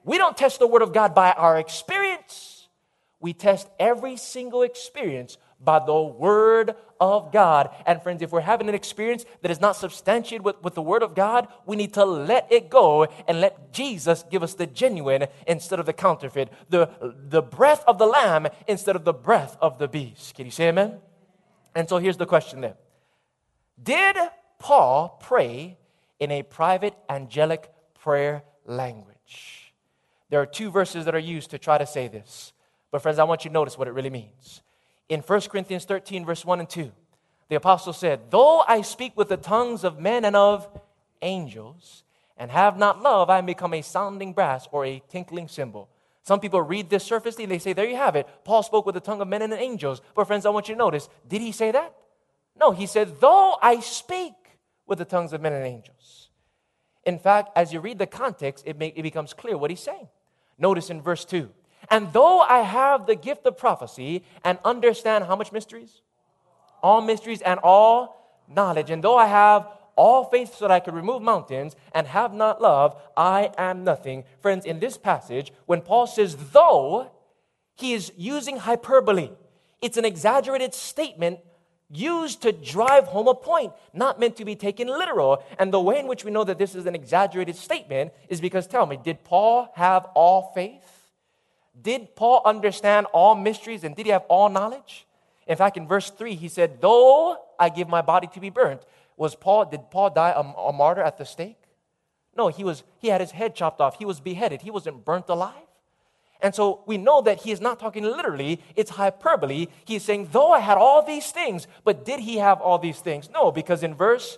We don't test the Word of God by our experience. We test every single experience by the Word of God. And friends, if we're having an experience that is not substantiated with the Word of God, we need to let it go and let Jesus give us the genuine instead of the counterfeit, the breath of the lamb instead of the breath of the beast. Can you say amen? And so here's the question then. Did Paul pray in a private angelic prayer language? There are two verses that are used to try to say this. But friends, I want you to notice what it really means. In 1 Corinthians 13, verse 1 and 2, the apostle said, though I speak with the tongues of men and of angels, and have not love, I am become a sounding brass or a tinkling cymbal. Some people read this surfacely and they say, there you have it. Paul spoke with the tongue of men and angels. But friends, I want you to notice, did he say that? No, he said, though I speak with the tongues of men and angels. In fact, as you read the context, it becomes clear what he's saying. Notice in verse 2, and though I have the gift of prophecy and understand how much mysteries? All mysteries and all knowledge. And though I have all faith so that I could remove mountains and have not love, I am nothing. Friends, in this passage, when Paul says though, he is using hyperbole. It's an exaggerated statement used to drive home a point, not meant to be taken literal. And the way in which we know that this is an exaggerated statement is because, tell me, did Paul have all faith? Did Paul understand all mysteries and did he have all knowledge? In fact, in verse 3, he said, though I give my body to be burnt, did Paul die a martyr at the stake? No, he had his head chopped off. He was beheaded. He wasn't burnt alive. And so we know that he is not talking literally. It's hyperbole. He's saying, though I had all these things, but did he have all these things? No, because in verse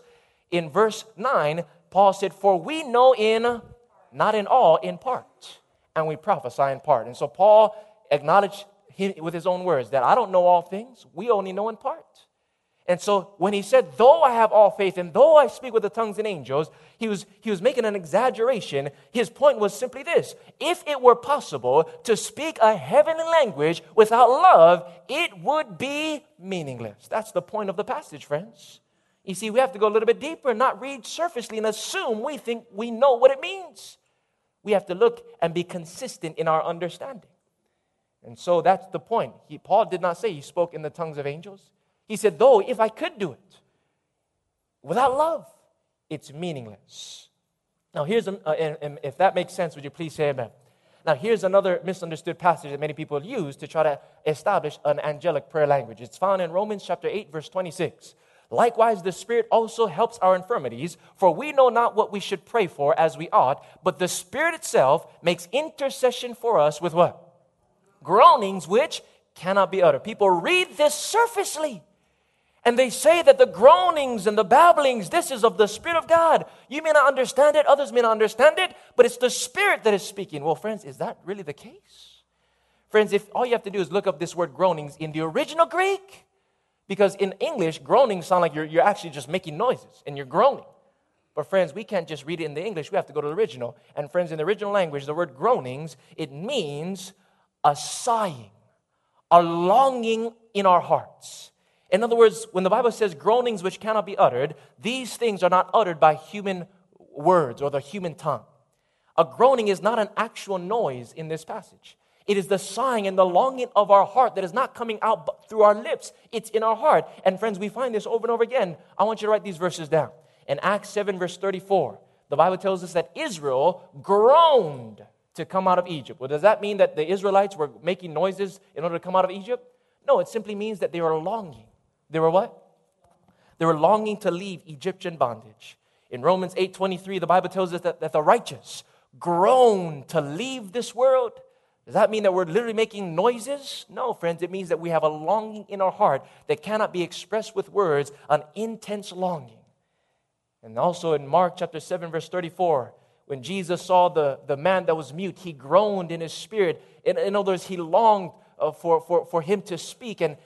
9, Paul said, for we know not in all, in part. And we prophesy in part. And so Paul acknowledged with his own words that I don't know all things. We only know in part. And so when he said, though I have all faith and though I speak with the tongues and angels, he was making an exaggeration. His point was simply this. If it were possible to speak a heavenly language without love, it would be meaningless. That's the point of the passage, friends. You see, we have to go a little bit deeper and not read surfacely and assume we think we know what it means. We have to look and be consistent in our understanding. And so that's the point. Paul did not say he spoke in the tongues of angels. He said, though, if I could do it, without love, it's meaningless. Now, and if that makes sense, would you please say amen? Now, here's another misunderstood passage that many people use to try to establish an angelic prayer language. It's found in Romans chapter 8, verse 26. Likewise, the Spirit also helps our infirmities, for we know not what we should pray for as we ought, but the Spirit itself makes intercession for us with what? Groanings which cannot be uttered. People read this surfacely, and they say that the groanings and the babblings, this is of the Spirit of God. You may not understand it, others may not understand it, but it's the Spirit that is speaking. Well, friends, is that really the case? Friends, if all you have to do is look up this word groanings in the original Greek, because in English, groanings sound like you're actually just making noises and you're groaning. But friends, we can't just read it in the English. We have to go to the original. And friends, in the original language, the word groanings, it means a sighing, a longing in our hearts. In other words, when the Bible says groanings which cannot be uttered, these things are not uttered by human words or the human tongue. A groaning is not an actual noise in this passage. It is the sighing and the longing of our heart that is not coming out through our lips. It's in our heart. And friends, we find this over and over again. I want you to write these verses down. In Acts 7, verse 34, the Bible tells us that Israel groaned to come out of Egypt. Well, does that mean that the Israelites were making noises in order to come out of Egypt? No, it simply means that they were longing. They were what? They were longing to leave Egyptian bondage. In Romans 8:23, the Bible tells us that the righteous groan to leave this world. Does that mean that we're literally making noises? No, friends, it means that we have a longing in our heart that cannot be expressed with words, an intense longing. And also in Mark chapter 7, verse 34, when Jesus saw the man that was mute, he groaned in his spirit. In other words, he longed for him to speak, and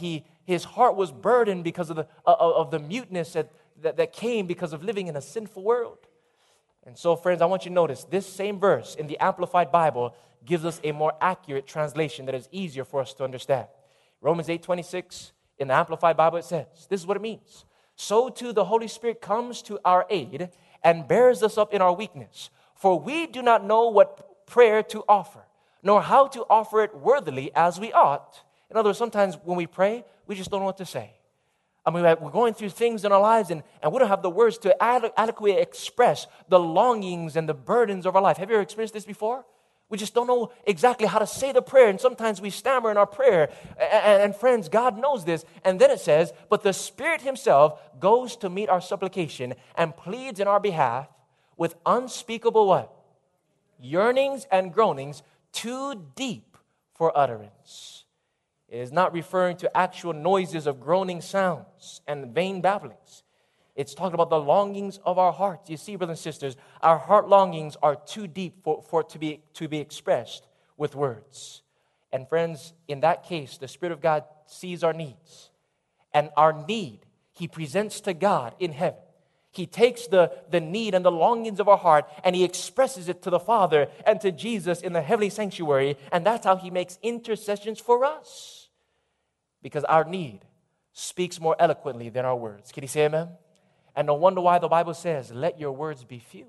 his heart was burdened because of the muteness that came because of living in a sinful world. And so, friends, I want you to notice this same verse in the Amplified Bible gives us a more accurate translation that is easier for us to understand. Romans 8:26 in the Amplified Bible, it says, this is what it means. So too the Holy Spirit comes to our aid and bears us up in our weakness. For we do not know what prayer to offer, nor how to offer it worthily as we ought. In other words, sometimes when we pray, we just don't know what to say. I mean, we're going through things in our lives and we don't have the words to adequately express the longings and the burdens of our life. Have you ever experienced this before? We just don't know exactly how to say the prayer, and sometimes we stammer in our prayer. And friends, God knows this. And then it says, but the Spirit Himself goes to meet our supplication and pleads in our behalf with unspeakable what? Yearnings and groanings too deep for utterance. It is not referring to actual noises of groaning sounds and vain babblings. It's talking about the longings of our hearts. You see, brothers and sisters, our heart longings are too deep for it to be expressed with words. And friends, in that case, the Spirit of God sees our needs. And our need, He presents to God in heaven. He takes the need and the longings of our heart and He expresses it to the Father and to Jesus in the heavenly sanctuary. And that's how He makes intercessions for us. Because our need speaks more eloquently than our words. Can you say amen? And no wonder why the Bible says, let your words be few.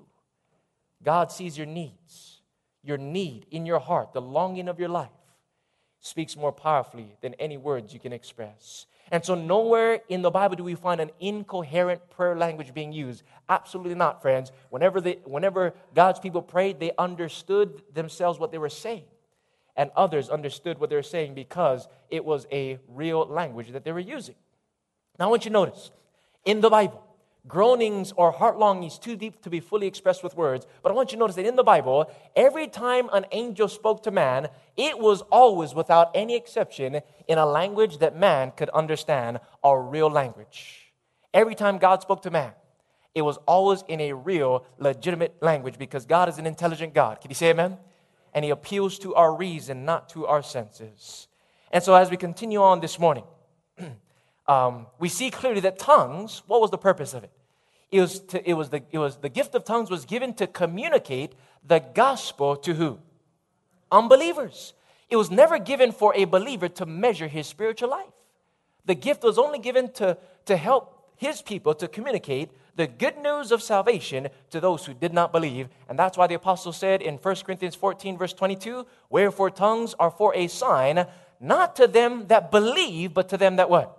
God sees your needs, your need in your heart, the longing of your life, speaks more powerfully than any words you can express. And so nowhere in the Bible do we find an incoherent prayer language being used. Absolutely not, friends. Whenever God's people prayed, they understood themselves what they were saying. And others understood what they were saying because it was a real language that they were using. Now I want you to notice, in the Bible, groanings or heart longings too deep to be fully expressed with words. But I want you to notice that in the Bible, every time an angel spoke to man, it was always, without any exception, in a language that man could understand, a real language. Every time God spoke to man, it was always in a real, legitimate language because God is an intelligent God. Can you say amen? And He appeals to our reason, not to our senses. And so as we continue on this morning, we see clearly that tongues, what was the purpose of it? The gift of tongues was given to communicate the gospel to who? Unbelievers. It was never given for a believer to measure his spiritual life. The gift was only given to help His people to communicate the good news of salvation to those who did not believe. And that's why the apostle said in 1 Corinthians 14, verse 22, wherefore tongues are for a sign, not to them that believe, but to them that what?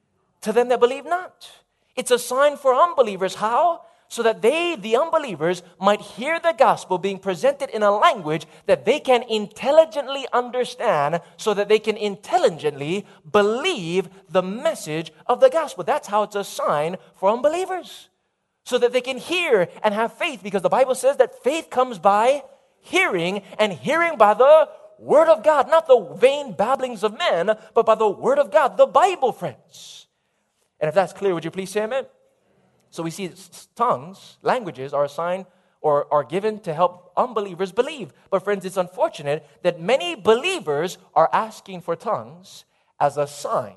To them that believe not. It's a sign for unbelievers. How? So that they, the unbelievers, might hear the gospel being presented in a language that they can intelligently understand, so that they can intelligently believe the message of the gospel. That's how it's a sign for unbelievers. So that they can hear and have faith, because the Bible says that faith comes by hearing, and hearing by the Word of God. Not the vain babblings of men, but by the Word of God, the Bible, friends. And if that's clear, would you please say amen? So we see tongues, languages, are a sign or are given to help unbelievers believe. But friends, it's unfortunate that many believers are asking for tongues as a sign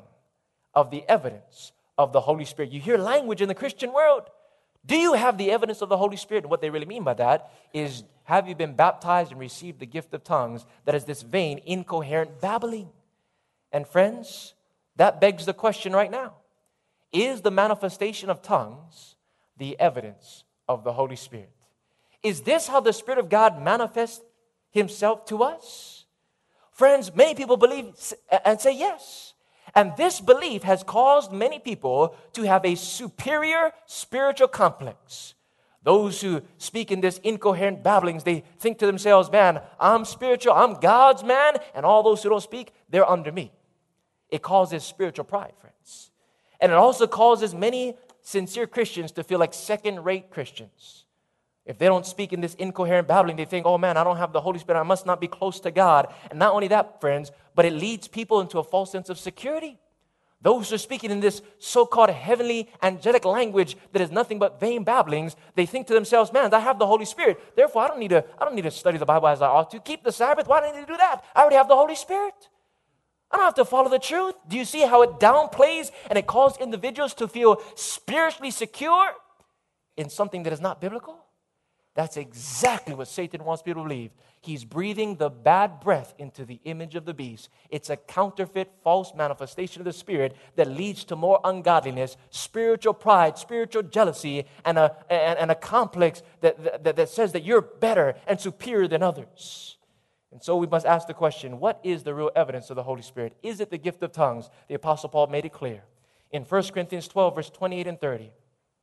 of the evidence of the Holy Spirit. You hear language in the Christian world. Do you have the evidence of the Holy Spirit? And what they really mean by that is, have you been baptized and received the gift of tongues that is this vain, incoherent babbling? And friends, that begs the question right now. Is the manifestation of tongues the evidence of the Holy Spirit? Is this how the Spirit of God manifests Himself to us? Friends, many people believe and say yes. And this belief has caused many people to have a superior spiritual complex. Those who speak in this incoherent babblings, they think to themselves, man, I'm spiritual, I'm God's man, and all those who don't speak, they're under me. It causes spiritual pride, friends. And it also causes many sincere Christians to feel like second-rate Christians. If they don't speak in this incoherent babbling, they think, oh man, I don't have the Holy Spirit, I must not be close to God. And not only that, friends, but it leads people into a false sense of security. Those who are speaking in this so-called heavenly angelic language that is nothing but vain babblings, they think to themselves, man, I have the Holy Spirit. Therefore, I don't need to study the Bible as I ought to. Keep the Sabbath. Why do I need to do that? I already have the Holy Spirit. I don't have to follow the truth. Do you see how it downplays and it causes individuals to feel spiritually secure in something that is not biblical? That's exactly what Satan wants people to believe. He's breathing the bad breath into the image of the beast. It's a counterfeit, false manifestation of the Spirit that leads to more ungodliness, spiritual pride, spiritual jealousy, and a complex that says that you're better and superior than others. And so we must ask the question, what is the real evidence of the Holy Spirit? Is it the gift of tongues? The Apostle Paul made it clear. In 1 Corinthians 12, verse 28 and 30,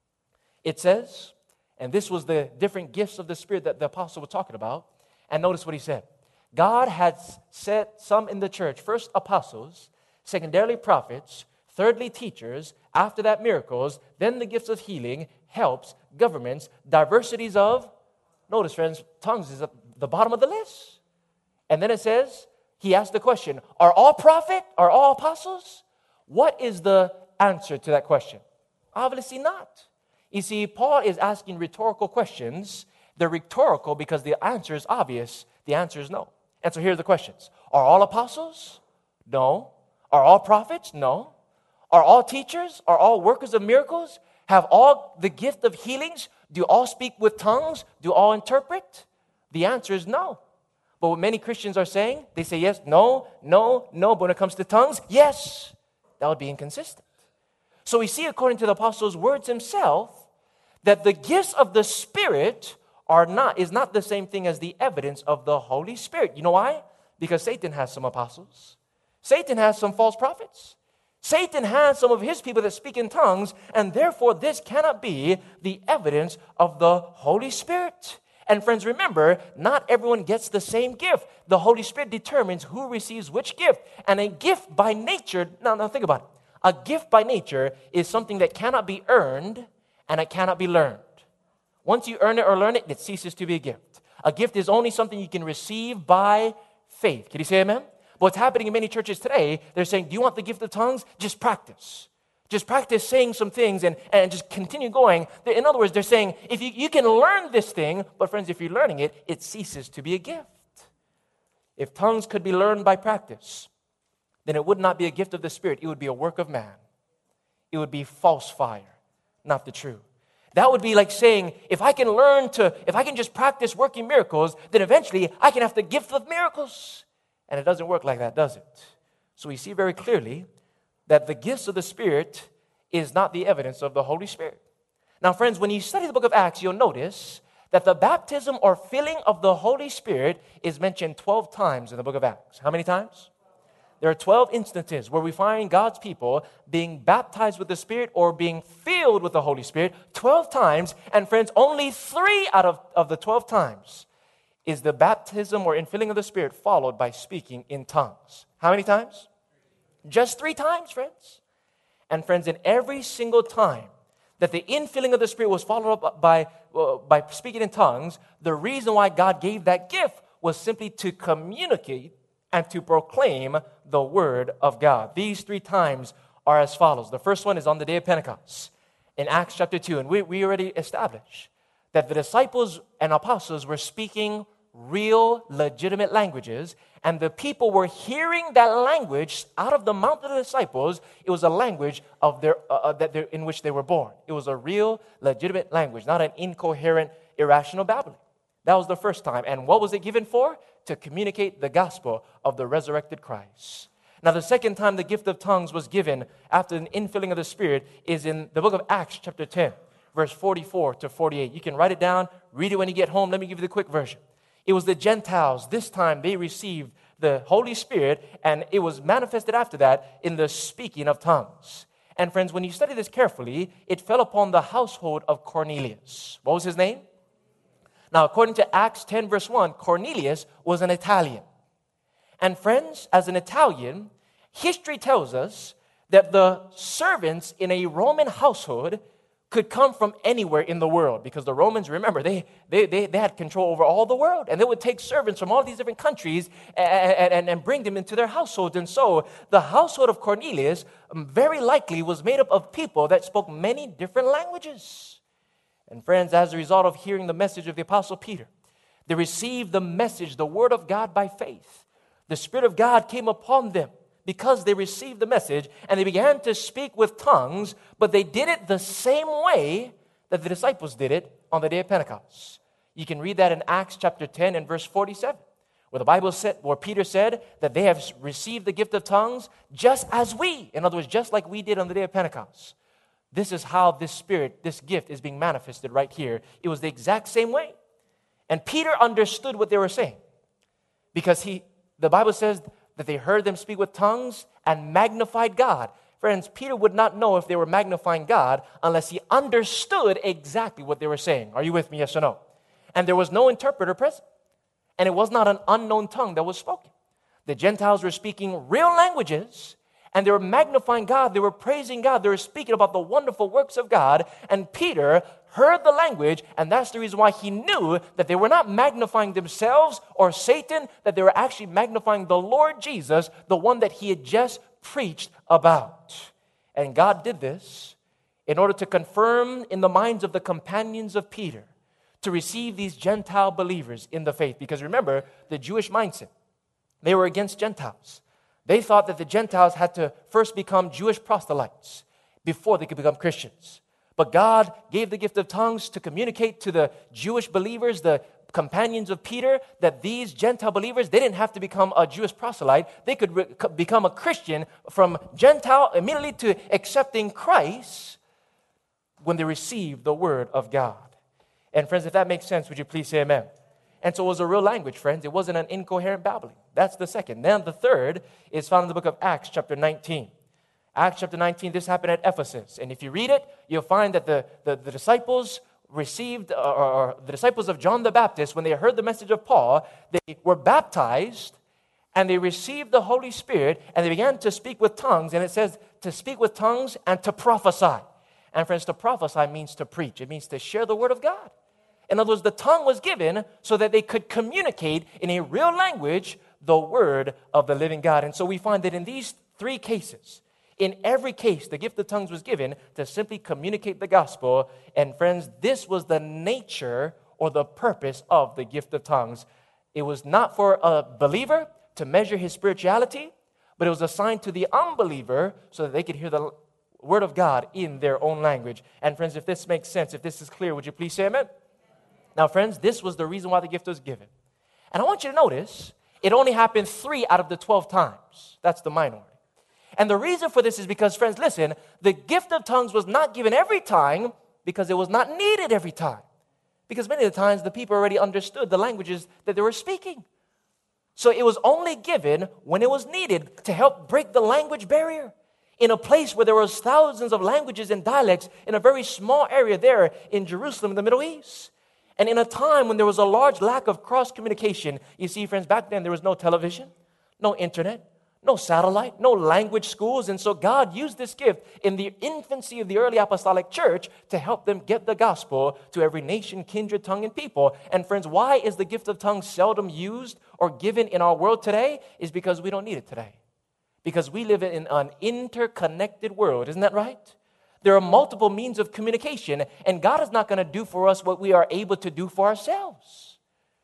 it says, and this was the different gifts of the Spirit that the apostle was talking about. And notice what he said. God had set some in the church, first apostles, secondarily prophets, thirdly teachers, after that miracles, then the gifts of healing, helps, governments, diversities of, notice friends, tongues is at the bottom of the list. And then it says, he asked the question, are all prophet? Are all apostles? What is the answer to that question? Obviously not. You see, Paul is asking rhetorical questions. They're rhetorical because the answer is obvious. The answer is no. And so here are the questions. Are all apostles? No. Are all prophets? No. Are all teachers? Are all workers of miracles? Have all the gift of healings? Do all speak with tongues? Do all interpret? The answer is no. But what many Christians are saying, they say yes, no, no, no. But when it comes to tongues, yes. That would be inconsistent. So we see, according to the apostle's words himself, that the gifts of the Spirit is not the same thing as the evidence of the Holy Spirit. You know why? Because Satan has some apostles. Satan has some false prophets. Satan has some of his people that speak in tongues, and therefore this cannot be the evidence of the Holy Spirit. And friends, remember, not everyone gets the same gift. The Holy Spirit determines who receives which gift. And a gift by nature, now think about it. A gift by nature is something that cannot be earned and it cannot be learned. Once you earn it or learn it, it ceases to be a gift. A gift is only something you can receive by faith. Can you say amen? But what's happening in many churches today, they're saying, do you want the gift of tongues? Just practice. Just practice saying some things and just continue going. In other words, they're saying, if you can learn this thing, but friends, if you're learning it, it ceases to be a gift. If tongues could be learned by practice, then it would not be a gift of the Spirit. It would be a work of man. It would be false fire, not the true. That would be like saying, if I can just practice working miracles, then eventually I can have the gift of miracles. And it doesn't work like that, does it? So we see very clearly that the gifts of the Spirit is not the evidence of the Holy Spirit. Now, friends, when you study the book of Acts, you'll notice that the baptism or filling of the Holy Spirit is mentioned 12 times in the book of Acts. How many times? There are 12 instances where we find God's people being baptized with the Spirit or being filled with the Holy Spirit 12 times. And friends, only 3 out of the 12 times is the baptism or infilling of the Spirit followed by speaking in tongues. How many times? Just 3 times, friends. And friends, in every single time that the infilling of the Spirit was followed up by speaking in tongues, the reason why God gave that gift was simply to communicate and to proclaim the word of God. These 3 times are as follows. The first one is on the day of Pentecost in Acts chapter 2. And we already established that the disciples and apostles were speaking real, legitimate languages, and the people were hearing that language out of the mouth of the disciples. It was a language of in which they were born. It was a real, legitimate language, not an incoherent, irrational babbling. That was the first time. And what was it given for? To communicate the gospel of the resurrected Christ. Now, the second time the gift of tongues was given after an infilling of the Spirit is in the book of Acts chapter 10, verse 44 to 48. You can write it down, read it when you get home. Let me give you the quick version. It was the Gentiles. This time they received the Holy Spirit, and it was manifested after that in the speaking of tongues. And friends, when you study this carefully, it fell upon the household of Cornelius. What was his name? Now, according to Acts 10, verse 1, Cornelius was an Italian. And friends, as an Italian, history tells us that the servants in a Roman household could come from anywhere in the world, because the Romans, remember, they had control over all the world, and they would take servants from all these different countries and bring them into their households. And so the household of Cornelius very likely was made up of people that spoke many different languages. And friends, as a result of hearing the message of the Apostle Peter, they received the message, the word of God by faith. The Spirit of God came upon them because they received the message, and they began to speak with tongues, but they did it the same way that the disciples did it on the day of Pentecost. You can read that in Acts chapter 10 and verse 47, where the Bible said, where Peter said that they have received the gift of tongues just as we. In other words, just like we did on the day of Pentecost. This is how this Spirit, this gift is being manifested right here. It was the exact same way. And Peter understood what they were saying because the Bible says that they heard them speak with tongues and magnified God. Friends, Peter would not know if they were magnifying God unless he understood exactly what they were saying. Are you with me, yes or no? And there was no interpreter present. And it was not an unknown tongue that was spoken. The Gentiles were speaking real languages, and they were magnifying God. They were praising God. They were speaking about the wonderful works of God. And Peter heard the language, and that's the reason why he knew that they were not magnifying themselves or Satan, that they were actually magnifying the Lord Jesus, the one that he had just preached about. And God did this in order to confirm in the minds of the companions of Peter to receive these Gentile believers in the faith. Because remember, the Jewish mindset, they were against Gentiles. They thought that the Gentiles had to first become Jewish proselytes before they could become Christians. But God gave the gift of tongues to communicate to the Jewish believers, the companions of Peter, that these Gentile believers, they didn't have to become a Jewish proselyte. They could become a Christian from Gentile immediately to accepting Christ when they received the word of God. And friends, if that makes sense, would you please say amen? And so it was a real language, friends. It wasn't an incoherent babbling. That's the second. Then the third is found in the book of Acts chapter 19. Acts chapter 19, this happened at Ephesus. And if you read it, you'll find that the disciples received, or the disciples of John the Baptist, when they heard the message of Paul, they were baptized and they received the Holy Spirit and they began to speak with tongues. And it says to speak with tongues and to prophesy. And friends, to prophesy means to preach. It means to share the word of God. In other words, the tongue was given so that they could communicate in a real language the word of the living God. And so we find that in these three cases, in every case, the gift of tongues was given to simply communicate the gospel. And friends, this was the nature or the purpose of the gift of tongues. It was not for a believer to measure his spirituality, but it was assigned to the unbeliever so that they could hear the word of God in their own language. And friends, if this makes sense, if this is clear, would you please say amen? Now, friends, this was the reason why the gift was given. And I want you to notice, it only happened 3 out of the 12 times. That's the minority. And the reason for this is because, friends, listen, the gift of tongues was not given every time because it was not needed every time. Because many of the times the people already understood the languages that they were speaking. So it was only given when it was needed to help break the language barrier. In a place where there was thousands of languages and dialects in a very small area there in Jerusalem in the Middle East. And in a time when there was a large lack of cross-communication, you see, friends, back then there was no television, no internet, no satellite, no language schools. And so God used this gift in the infancy of the early apostolic church to help them get the gospel to every nation, kindred, tongue, and people. And friends, why is the gift of tongues seldom used or given in our world today? Is because we don't need it today. Because we live in an interconnected world. Isn't that right? There are multiple means of communication, and God is not going to do for us what we are able to do for ourselves.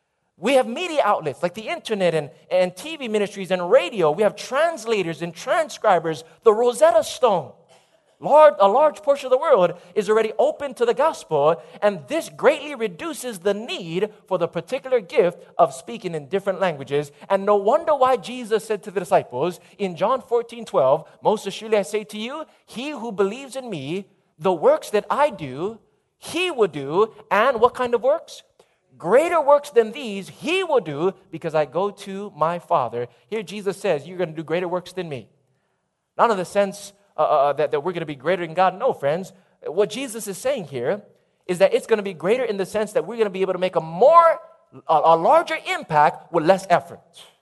We have media outlets like the internet and TV ministries and radio. We have translators and transcribers, the Rosetta Stone. A large portion of the world is already open to the gospel, and this greatly reduces the need for the particular gift of speaking in different languages. And no wonder why Jesus said to the disciples in John 14:12, "Most assuredly I say to you, he who believes in me, the works that I do, he will do." And what kind of works? Greater works than these he will do, because I go to my Father. Here Jesus says, you're going to do greater works than me. Not in the sense that we're going to be greater than God. No, friends. What Jesus is saying here is that it's going to be greater in the sense that we're going to be able to make a larger impact with less effort.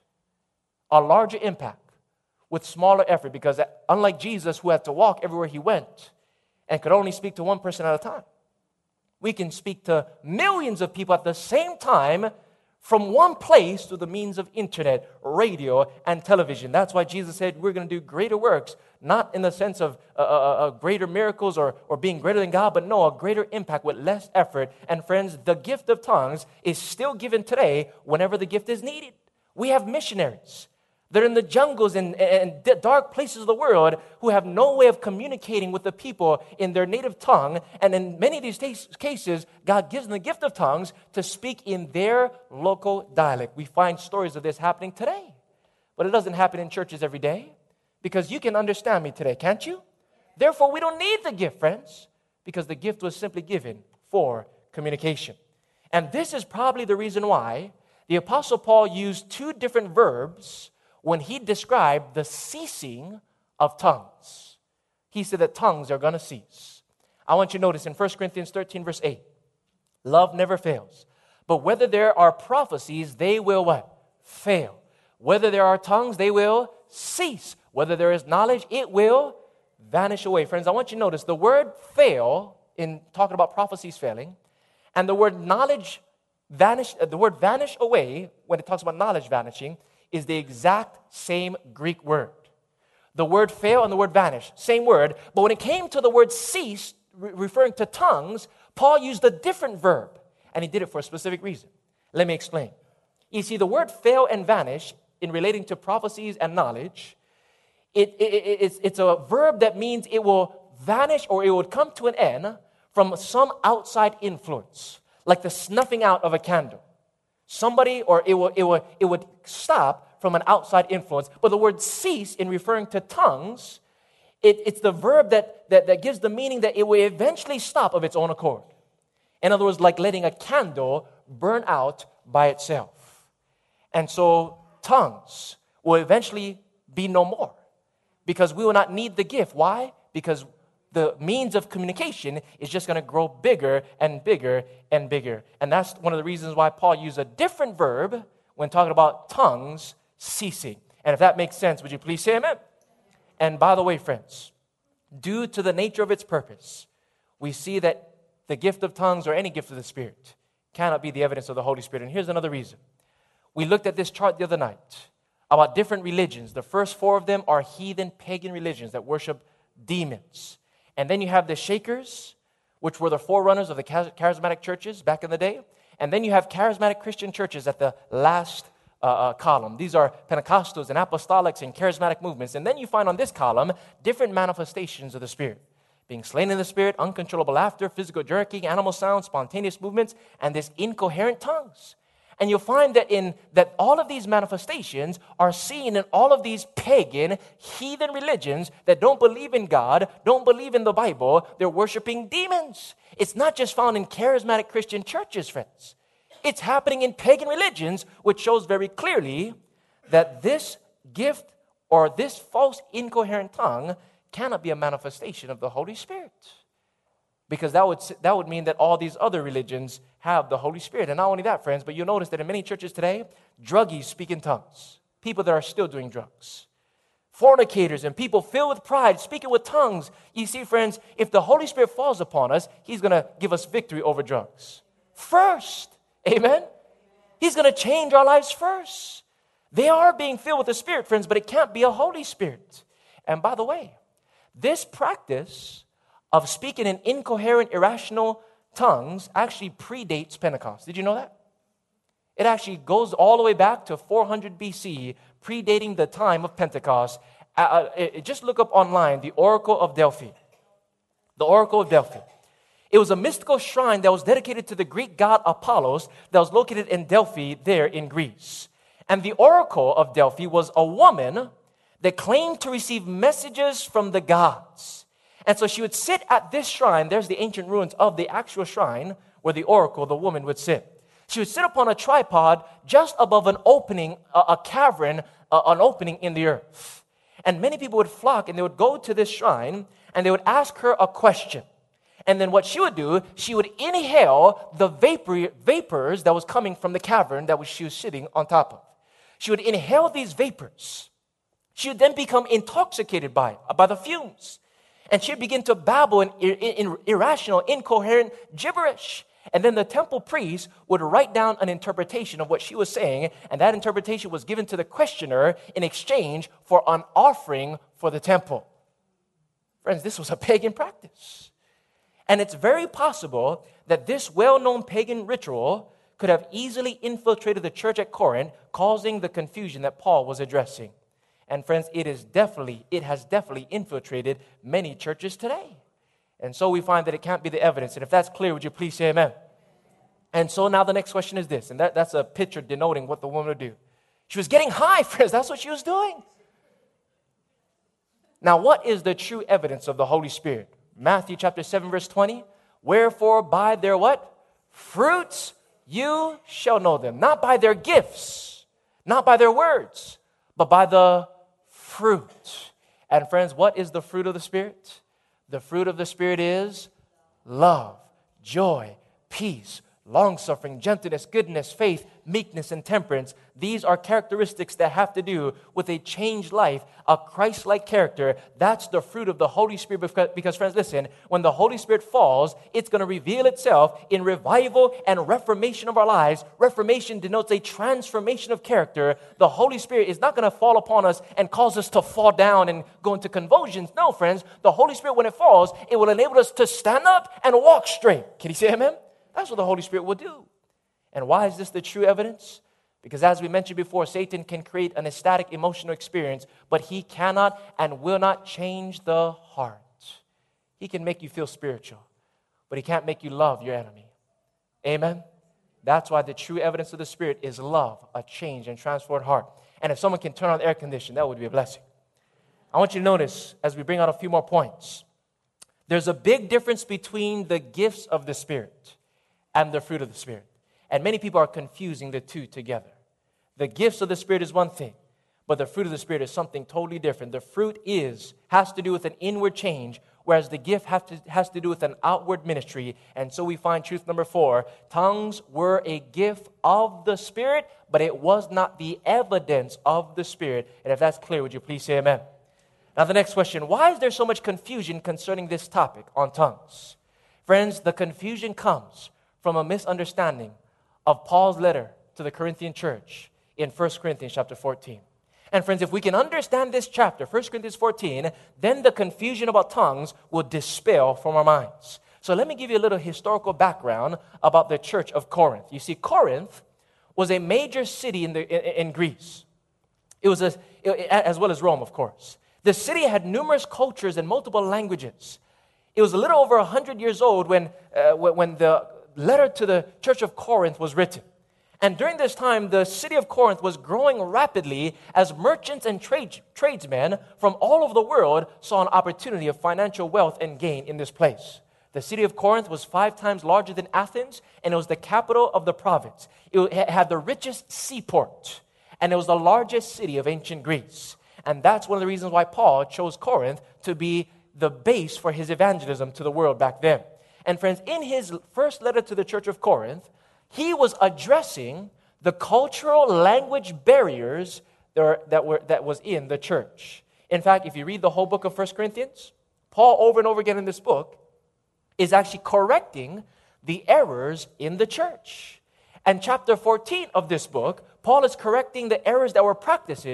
A larger impact with smaller effort, because unlike Jesus, who had to walk everywhere he went and could only speak to one person at a time, we can speak to millions of people at the same time from one place through the means of internet, radio, and television. That's why Jesus said we're going to do greater works, not in the sense of greater miracles or being greater than God, but no, a greater impact with less effort. And friends, the gift of tongues is still given today whenever the gift is needed. We have missionaries They're in the jungles and dark places of the world who have no way of communicating with the people in their native tongue. And in many of these cases, God gives them the gift of tongues to speak in their local dialect. We find stories of this happening today. But it doesn't happen in churches every day, because you can understand me today, can't you? Therefore, we don't need the gift, friends, because the gift was simply given for communication. And this is probably the reason why the Apostle Paul used two different verbs when he described the ceasing of tongues. He said that tongues are going to cease. I want you to notice in 1 Corinthians 13, verse 8, love never fails. But whether there are prophecies, they will what? Fail. Whether there are tongues, they will cease. Whether there is knowledge, it will vanish away. Friends, I want you to notice the word fail in talking about prophecies failing, and the word knowledge vanish, the word vanish away, when it talks about knowledge vanishing, is the exact same Greek word. The word fail and the word vanish, same word, but when it came to the word cease, referring to tongues, Paul used a different verb, and he did it for a specific reason. Let me explain. You see, the word fail and vanish in relating to prophecies and knowledge, it's a verb that means it will vanish or it will come to an end from some outside influence, like the snuffing out of a candle. Somebody, or it would stop from an outside influence. But the word cease, in referring to tongues, it's the verb that gives the meaning that it will eventually stop of its own accord. In other words, like letting a candle burn out by itself. And so tongues will eventually be no more, because we will not need the gift. Why? Because the means of communication is just going to grow bigger and bigger and bigger. And that's one of the reasons why Paul used a different verb when talking about tongues ceasing. And if that makes sense, would you please say amen? And by the way, friends, due to the nature of its purpose, we see that the gift of tongues or any gift of the Spirit cannot be the evidence of the Holy Spirit. And here's another reason. We looked at this chart the other night about different religions. The first four of them are heathen pagan religions that worship demons. And then you have the Shakers, which were the forerunners of the charismatic churches back in the day. And then you have charismatic Christian churches at the last column. These are Pentecostals and Apostolics and charismatic movements. And then you find on this column different manifestations of the Spirit. Being slain in the Spirit, uncontrollable laughter, physical jerking, animal sounds, spontaneous movements, and this incoherent tongues. And you'll find that all of these manifestations are seen in all of these pagan, heathen religions that don't believe in God, don't believe in the Bible. They're worshiping demons. It's not just found in charismatic Christian churches, friends. It's happening in pagan religions, which shows very clearly that this gift or this false incoherent tongue cannot be a manifestation of the Holy Spirit. Because that would mean that all these other religions have the Holy Spirit. And not only that, friends, but you'll notice that in many churches today, druggies speak in tongues. People that are still doing drugs. Fornicators and people filled with pride speaking with tongues. You see, friends, if the Holy Spirit falls upon us, He's going to give us victory over drugs. First, amen? He's going to change our lives first. They are being filled with the Spirit, friends, but it can't be a Holy Spirit. And by the way, this practice of speaking in incoherent, irrational tongues actually predates Pentecost. Did you know that? It actually goes all the way back to 400 BC, predating the time of Pentecost. Just look up online, the Oracle of Delphi. The Oracle of Delphi. It was a mystical shrine that was dedicated to the Greek god Apollos that was located in Delphi there in Greece. And the Oracle of Delphi was a woman that claimed to receive messages from the gods. And so she would sit at this shrine. There's the ancient ruins of the actual shrine where the oracle, the woman, would sit. She would sit upon a tripod just above an opening, a cavern, an opening in the earth. And many people would flock and they would go to this shrine and they would ask her a question. And then what she would do, she would inhale the vapors that was coming from the cavern that she was sitting on top of. She would inhale these vapors. She would then become intoxicated by the fumes. And she'd begin to babble in irrational, incoherent gibberish. And then the temple priest would write down an interpretation of what she was saying, and that interpretation was given to the questioner in exchange for an offering for the temple. Friends, this was a pagan practice. And it's very possible that this well-known pagan ritual could have easily infiltrated the church at Corinth, causing the confusion that Paul was addressing. And friends, it has definitely infiltrated many churches today. And so we find that it can't be the evidence. And if that's clear, would you please say amen? And so now the next question is this, and that's a picture denoting what the woman would do. She was getting high, friends. That's what she was doing. Now, what is the true evidence of the Holy Spirit? Matthew chapter 7, verse 20. Wherefore by their what? Fruits you shall know them. Not by their gifts, not by their words, but by the fruit. And friends, what is the fruit of the Spirit? The fruit of the Spirit is love, joy, peace, long-suffering, gentleness, goodness, faith, meekness, and temperance. These are characteristics that have to do with a changed life, a Christ-like character. That's the fruit of the Holy Spirit. Because friends, listen, when the Holy Spirit falls, it's going to reveal itself in revival and reformation of our lives. Reformation denotes a transformation of character. The Holy Spirit is not going to fall upon us and cause us to fall down and go into convulsions. No, friends, the Holy Spirit, when it falls, it will enable us to stand up and walk straight. Can you say amen? That's what the Holy Spirit will do. And why is this the true evidence? Because as we mentioned before, Satan can create an ecstatic emotional experience, but he cannot and will not change the heart. He can make you feel spiritual, but he can't make you love your enemy. Amen? That's why the true evidence of the Spirit is love, a changed and transformed heart. And if someone can turn on the air conditioner, that would be a blessing. I want you to notice, as we bring out a few more points, there's a big difference between the gifts of the Spirit and the fruit of the Spirit. And many people are confusing the two together. The gifts of the Spirit is one thing, but the fruit of the Spirit is something totally different. The fruit has to do with an inward change, whereas the gift has to do with an outward ministry. And so we find truth number 4. Tongues were a gift of the Spirit, but it was not the evidence of the Spirit. And if that's clear, would you please say amen? Now the next question, why is there so much confusion concerning this topic on tongues? Friends, the confusion comes from a misunderstanding of Paul's letter to the Corinthian church in 1 Corinthians chapter 14. And friends, if we can understand this chapter, 1 Corinthians 14, then the confusion about tongues will dispel from our minds. So let me give you a little historical background about the church of Corinth. You see, Corinth was a major city in Greece. It was as well as Rome, of course. The city had numerous cultures and multiple languages. It was a little over 100 years old when the letter to the church of Corinth was written. And during this time, the city of Corinth was growing rapidly as merchants and tradesmen from all over the world saw an opportunity of financial wealth and gain in this place. The city of Corinth was 5 times larger than Athens, and it was the capital of the province. It had the richest seaport, and it was the largest city of ancient Greece. And that's one of the reasons why Paul chose Corinth to be the base for his evangelism to the world back then. And friends, in his first letter to the church of Corinth, he was addressing the cultural language barriers that was in the church. In fact, if you read the whole book of 1 Corinthians, Paul over and over again in this book is actually correcting the errors in the church. And chapter 14 of this book, Paul is correcting the errors that were practiced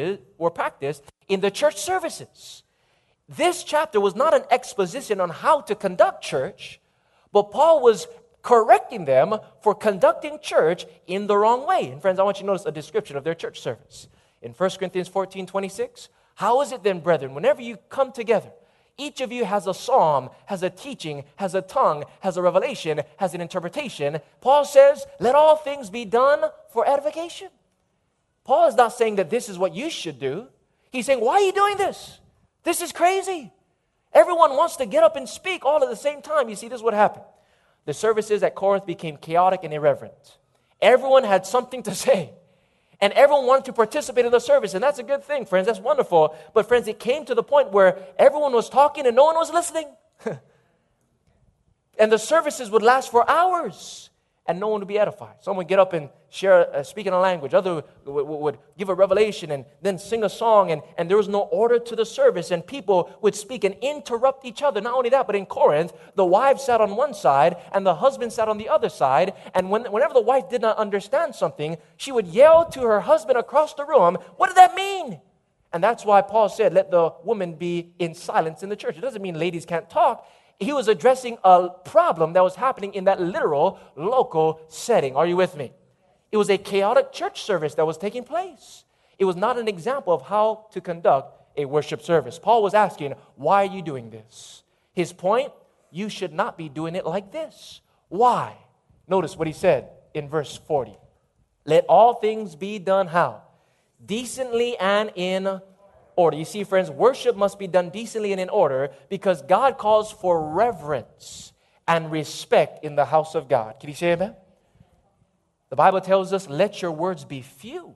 in the church services. This chapter was not an exposition on how to conduct church, but Paul was correcting them for conducting church in the wrong way. And friends, I want you to notice a description of their church service. In 1 Corinthians 14:26, how is it then, brethren, whenever you come together, each of you has a psalm, has a teaching, has a tongue, has a revelation, has an interpretation. Paul says, let all things be done for edification. Paul is not saying that this is what you should do. He's saying, why are you doing this? This is crazy. Everyone wants to get up and speak all at the same time. You see, this is what happened. The services at Corinth became chaotic and irreverent. Everyone had something to say. And everyone wanted to participate in the service. And that's a good thing, friends. That's wonderful. But friends, it came to the point where everyone was talking and no one was listening. And the services would last for hours. And no one would be edified. Someone would get up and share, speak in a language. Other would give a revelation and then sing a song. And there was no order to the service. And people would speak and interrupt each other. Not only that, but in Corinth, the wives sat on one side and the husband sat on the other side. And whenever the wife did not understand something, she would yell to her husband across the room, what did that mean? And that's why Paul said, let the woman be in silence in the church. It doesn't mean ladies can't talk. He was addressing a problem that was happening in that literal local setting. Are you with me? It was a chaotic church service that was taking place. It was not an example of how to conduct a worship service. Paul was asking, why are you doing this? His point, you should not be doing it like this. Why? Notice what he said in verse 40. Let all things be done how? Decently and in order. You see, friends, worship must be done decently and in order because God calls for reverence and respect in the house of God. Can you say amen? The Bible tells us, let your words be few.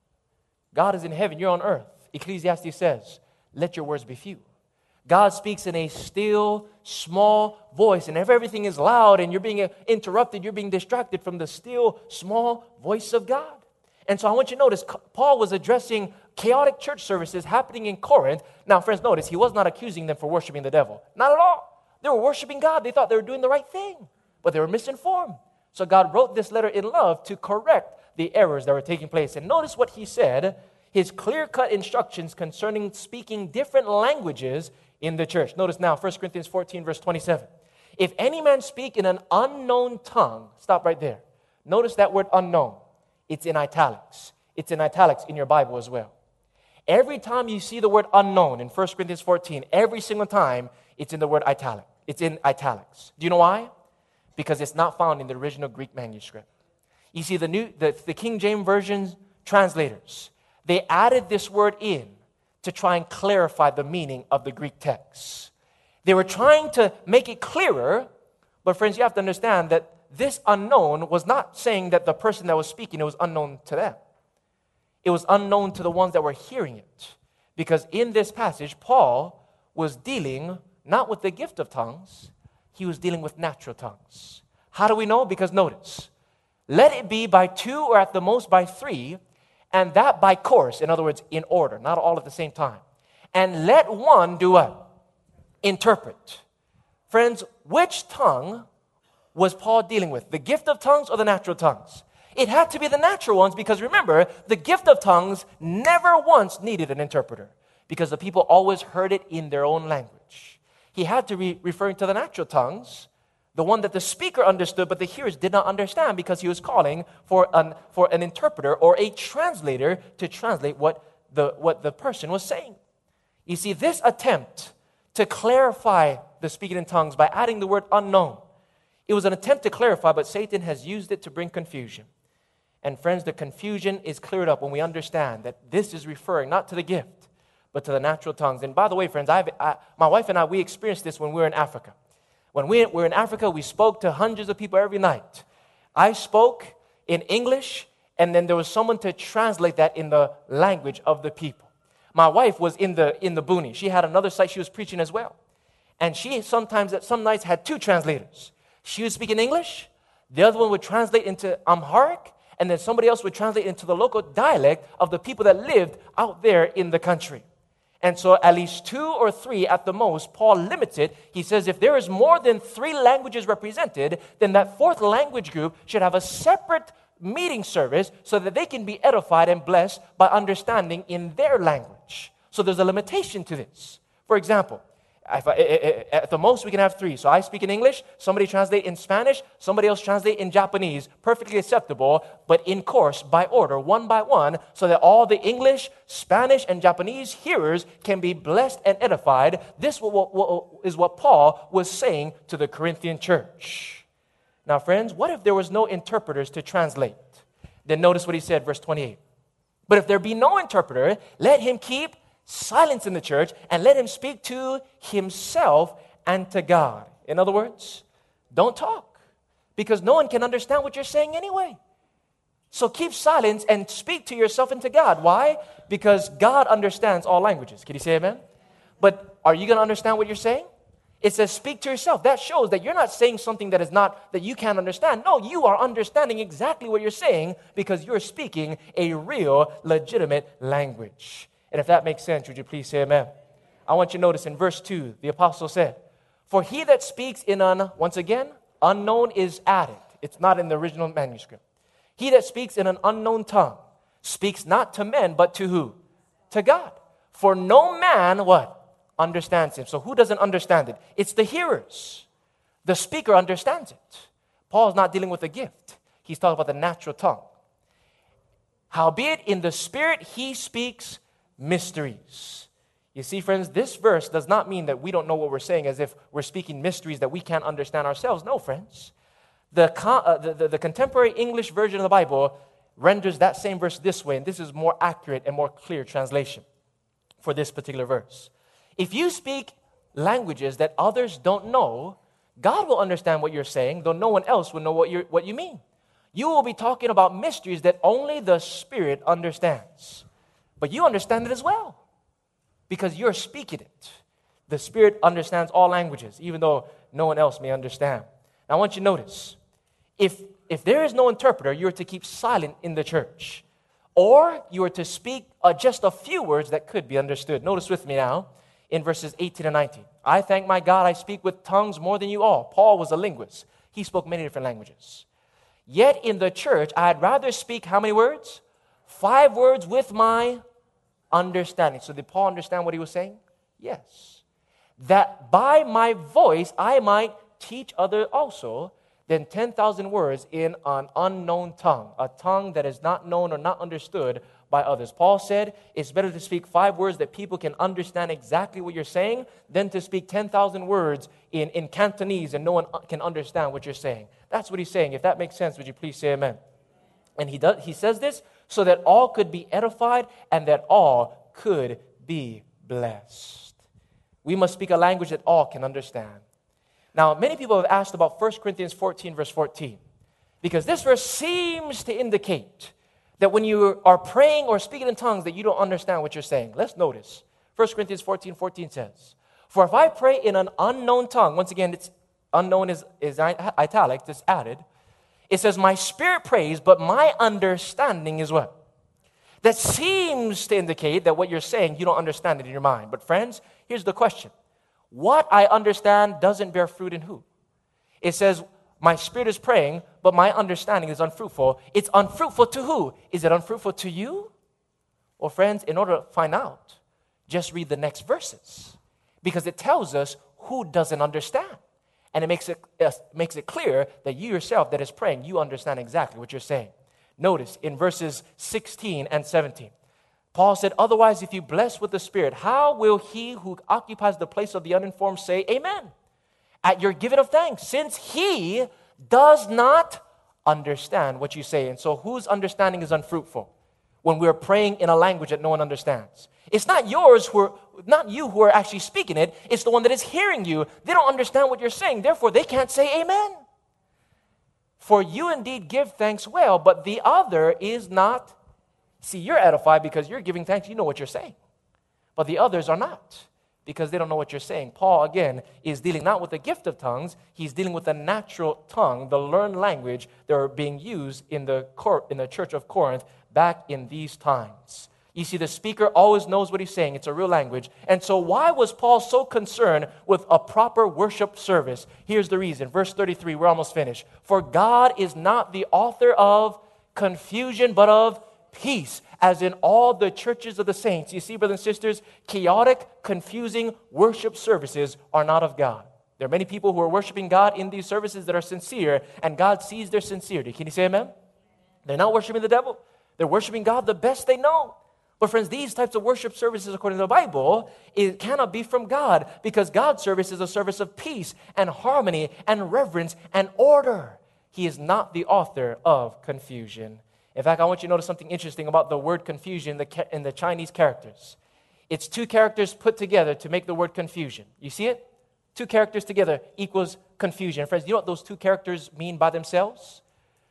God is in heaven, you're on earth. Ecclesiastes says, let your words be few. God speaks in a still, small voice. And if everything is loud and you're being interrupted, you're being distracted from the still, small voice of God. And so I want you to notice, Paul was addressing chaotic church services happening in Corinth. Now, friends, notice, he was not accusing them for worshiping the devil. Not at all. They were worshiping God. They thought they were doing the right thing, but they were misinformed. So God wrote this letter in love to correct the errors that were taking place. And notice what he said, his clear-cut instructions concerning speaking different languages in the church. Notice now, 1 Corinthians 14, verse 27. If any man speak in an unknown tongue, stop right there. Notice that word unknown. It's in italics. It's in italics in your Bible as well. Every time you see the word unknown in 1 Corinthians 14, every single time it's in the word italic. It's in italics. Do you know why? Because it's not found in the original Greek manuscript. You see, the King James Version translators, they added this word in to try and clarify the meaning of the Greek text. They were trying to make it clearer, but friends, you have to understand that this unknown was not saying that the person that was speaking, it was unknown to them. It was unknown to the ones that were hearing it. Because in this passage, Paul was dealing not with the gift of tongues, he was dealing with natural tongues. How do we know? Because notice, let it be by 2 or at the most by 3, and that by course, in other words, in order, not all at the same time. And let one do what? Interpret. Friends, which tongue was Paul dealing with? The gift of tongues or the natural tongues? It had to be the natural ones because remember, the gift of tongues never once needed an interpreter because the people always heard it in their own language. He had to be referring to the natural tongues, the one that the speaker understood but the hearers did not understand because he was calling for an interpreter or a translator to translate what the person was saying. You see, this attempt to clarify the speaking in tongues by adding the word unknown, it was an attempt to clarify, but Satan has used it to bring confusion. And friends, the confusion is cleared up when we understand that this is referring not to the gift, but to the natural tongues. And by the way, friends, my wife and I, we experienced this when we were in Africa. When we were in Africa, we spoke to hundreds of people every night. I spoke in English, and then there was someone to translate that in the language of the people. My wife was in the boonies. She had another site she was preaching as well. And she sometimes, at some nights, had 2 translators. She would speak in English, the other one would translate into Amharic, and then somebody else would translate into the local dialect of the people that lived out there in the country. And so at least 2 or 3 at the most, Paul limits it. He says if there is more than 3 languages represented, then that 4th language group should have a separate meeting service so that they can be edified and blessed by understanding in their language. So there's a limitation to this. For example, at the most, we can have 3. So I speak in English, somebody translate in Spanish, somebody else translate in Japanese, perfectly acceptable, but in course, by order, one by one, so that all the English, Spanish, and Japanese hearers can be blessed and edified. This is what Paul was saying to the Corinthian church. Now, friends, what if there was no interpreters to translate? Then notice what he said, verse 28. But if there be no interpreter, let him keep silence in the church and let him speak to himself and to God. In other words, don't talk because no one can understand what you're saying anyway. So keep silence and speak to yourself and to God. Why? Because God understands all languages. Can you say amen? But are you going to understand what you're saying? It says speak to yourself. That shows that you're not saying something that you can't understand. No, you are understanding exactly what you're saying because you're speaking a real, legitimate language. And if that makes sense, would you please say amen? I want you to notice in verse 2, the apostle said, for he that speaks in once again, unknown is added. It's not in the original manuscript. He that speaks in an unknown tongue speaks not to men, but to who? To God. For no man, what? Understands him. So who doesn't understand it? It's the hearers. The speaker understands it. Paul's not dealing with a gift. He's talking about the natural tongue. Howbeit in the Spirit he speaks mysteries. You see, friends, this verse does not mean that we don't know what we're saying as if we're speaking mysteries that we can't understand ourselves. No, friends. The contemporary English version of the Bible renders that same verse this way, and this is more accurate and more clear translation for this particular verse. If you speak languages that others don't know, God will understand what you're saying, though no one else will know what you mean. You will be talking about mysteries that only the Spirit understands. But you understand it as well, because you're speaking it. The Spirit understands all languages, even though no one else may understand. Now, I want you to notice, if there is no interpreter, you are to keep silent in the church. Or you are to speak just a few words that could be understood. Notice with me now in verses 18 and 19. I thank my God I speak with tongues more than you all. Paul was a linguist. He spoke many different languages. Yet in the church, I'd rather speak how many words? 5 words with my understanding. So did Paul understand what he was saying? Yes. That by my voice I might teach others also, than 10,000 words in an unknown tongue, a tongue that is not known or not understood by others. Paul said it's better to speak 5 words that people can understand exactly what you're saying than to speak 10,000 words in Cantonese and no one can understand what you're saying. That's what he's saying. If that makes sense, would you please say amen? And he says this so that all could be edified and that all could be blessed. We must speak a language that all can understand. Now, many people have asked about 1 Corinthians 14, verse 14, because this verse seems to indicate that when you are praying or speaking in tongues that you don't understand what you're saying. Let's notice. 1 Corinthians 14 says, for if I pray in an unknown tongue, once again, it's unknown is italic, it's added. It says, my spirit prays, but my understanding is what? That seems to indicate that what you're saying, you don't understand it in your mind. But friends, here's the question. What I understand doesn't bear fruit in who? It says, my spirit is praying, but my understanding is unfruitful. It's unfruitful to who? Is it unfruitful to you? Well, friends, in order to find out, just read the next verses. Because it tells us who doesn't understand. And it makes it clear that you yourself that is praying, you understand exactly what you're saying. Notice in verses 16 and 17. Paul said, otherwise, if you bless with the Spirit, how will he who occupies the place of the uninformed say amen at your giving of thanks, since he does not understand what you say? And so whose understanding is unfruitful when we're praying in a language that no one understands? It's not not you who are actually speaking it. It's the one that is hearing you. They don't understand what you're saying. Therefore, they can't say amen. For you indeed give thanks well, but the other is not. See, you're edified because you're giving thanks. You know what you're saying. But the others are not because they don't know what you're saying. Paul, again, is dealing not with the gift of tongues. He's dealing with the natural tongue, the learned language that are being used in the church of Corinth back in these times. You see, the speaker always knows what he's saying. It's a real language. And so why was Paul so concerned with a proper worship service? Here's the reason. Verse 33, we're almost finished. For God is not the author of confusion, but of peace, as in all the churches of the saints. You see, brothers and sisters, chaotic, confusing worship services are not of God. There are many people who are worshiping God in these services that are sincere, and God sees their sincerity. Can you say amen? They're not worshiping the devil. They're worshiping God the best they know. But friends, these types of worship services, according to the Bible, it cannot be from God, because God's service is a service of peace and harmony and reverence and order. He is not the author of confusion. In fact, I want you to notice something interesting about the word confusion in the Chinese characters. It's 2 characters put together to make the word confusion. You see it? 2 characters together equals confusion. Friends, you know what those 2 characters mean by themselves?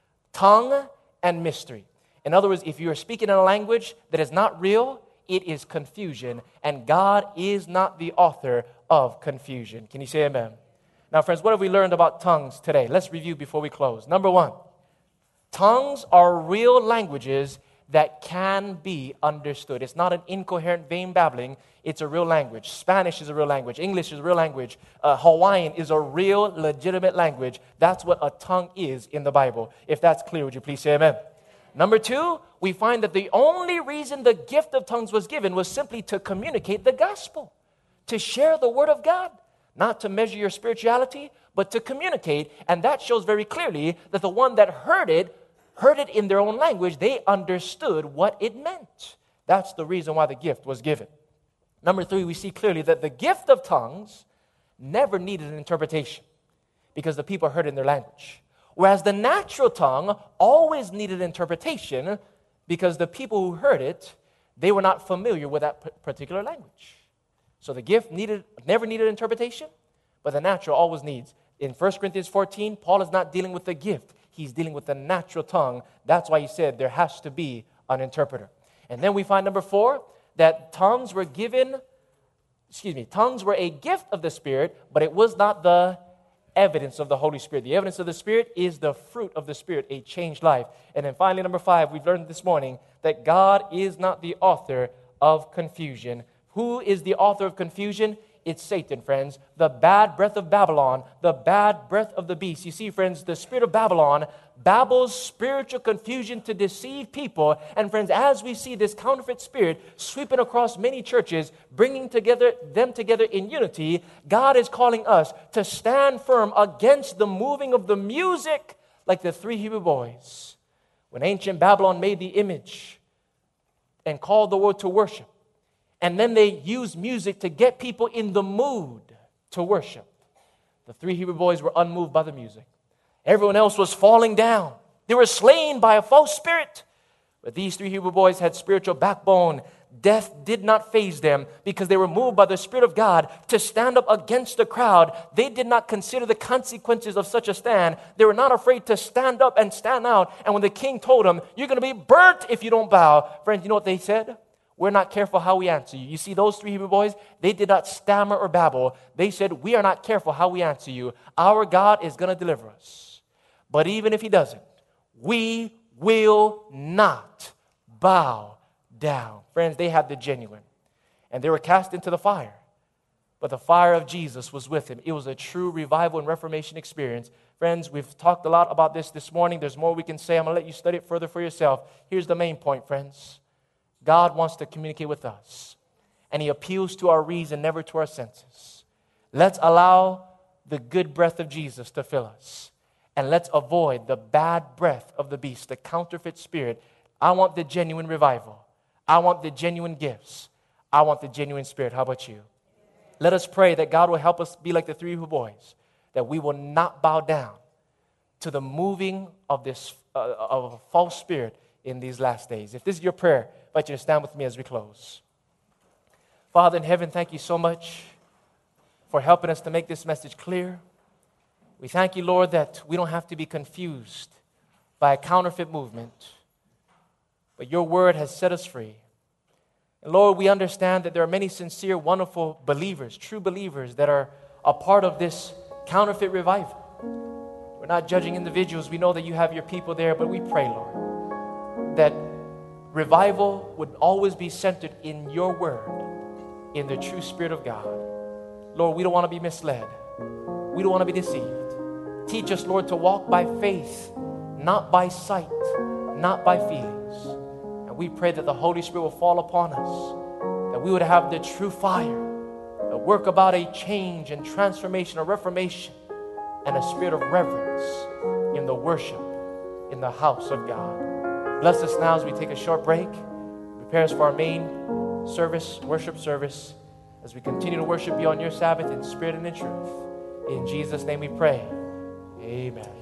Tongue and mystery. In other words, if you are speaking in a language that is not real, it is confusion. And God is not the author of confusion. Can you say amen? Now, friends, what have we learned about tongues today? Let's review before we close. Number 1. Tongues are real languages that can be understood. It's not an incoherent, vain babbling. It's a real language. Spanish is a real language. English is a real language. Hawaiian is a real, legitimate language. That's what a tongue is in the Bible. If that's clear, would you please say amen? Number 2, we find that the only reason the gift of tongues was given was simply to communicate the gospel, to share the word of God, not to measure your spirituality, but to communicate. And that shows very clearly that the one that heard it heard it in their own language, they understood what it meant. That's the reason why the gift was given. Number 3, we see clearly that the gift of tongues never needed an interpretation because the people heard it in their language. Whereas the natural tongue always needed interpretation because the people who heard it, they were not familiar with that particular language. So the gift never needed interpretation, but the natural always needs. In 1 Corinthians 14, Paul is not dealing with the gift. He's dealing with the natural tongue. That's why he said there has to be an interpreter. And then we find number 4, that tongues were a gift of the Spirit, but it was not the evidence of the Holy Spirit. The evidence of the Spirit is the fruit of the Spirit, a changed life. And then finally, number 5, we've learned this morning that God is not the author of confusion. Who is the author of confusion? It's Satan, friends. The bad breath of Babylon, the bad breath of the beast. You see, friends, the spirit of Babylon babbles spiritual confusion to deceive people. And friends, as we see this counterfeit spirit sweeping across many churches, bringing them together in unity, God is calling us to stand firm against the moving of the music like the 3 Hebrew boys. When ancient Babylon made the image and called the world to worship, and then they used music to get people in the mood to worship. The 3 Hebrew boys were unmoved by the music. Everyone else was falling down. They were slain by a false spirit. But these 3 Hebrew boys had spiritual backbone. Death did not faze them because they were moved by the Spirit of God to stand up against the crowd. They did not consider the consequences of such a stand. They were not afraid to stand up and stand out. And when the king told them, "You're going to be burnt if you don't bow," friends, you know what they said? "We're not careful how we answer you." You see, those 3 Hebrew boys, they did not stammer or babble. They said, "We are not careful how we answer you. Our God is going to deliver us. But even if He doesn't, we will not bow down." Friends, they had the genuine. And they were cast into the fire. But the fire of Jesus was with them. It was a true revival and reformation experience. Friends, we've talked a lot about this morning. There's more we can say. I'm going to let you study it further for yourself. Here's the main point, friends. God wants to communicate with us, and He appeals to our reason, never to our senses. Let's allow the good breath of Jesus to fill us, and let's avoid the bad breath of the beast, the counterfeit spirit. I want the genuine revival. I want the genuine gifts. I want the genuine Spirit. How about you? Let us pray that God will help us be like the 3 Hebrew boys, that we will not bow down to the moving of this of a false spirit in these last days. If this is your prayer, I invite you to stand with me as we close. Father in heaven, thank you so much for helping us to make this message clear. We thank you, Lord, that we don't have to be confused by a counterfeit movement, but your word has set us free. And Lord, we understand that there are many sincere, wonderful believers, true believers that are a part of this counterfeit revival. We're not judging individuals. We know that you have your people there, but we pray, Lord, that revival would always be centered in your word, in the true Spirit of God. Lord, we don't want to be misled. We don't want to be deceived. Teach us, Lord, to walk by faith, not by sight, not by feelings. And we pray that the Holy Spirit will fall upon us, that we would have the true fire, that work about a change and transformation, a reformation, and a spirit of reverence in the worship in the house of God. Bless us now as we take a short break. Prepare us for our main service, worship service, as we continue to worship you on your Sabbath in spirit and in truth. In Jesus' name we pray. Amen.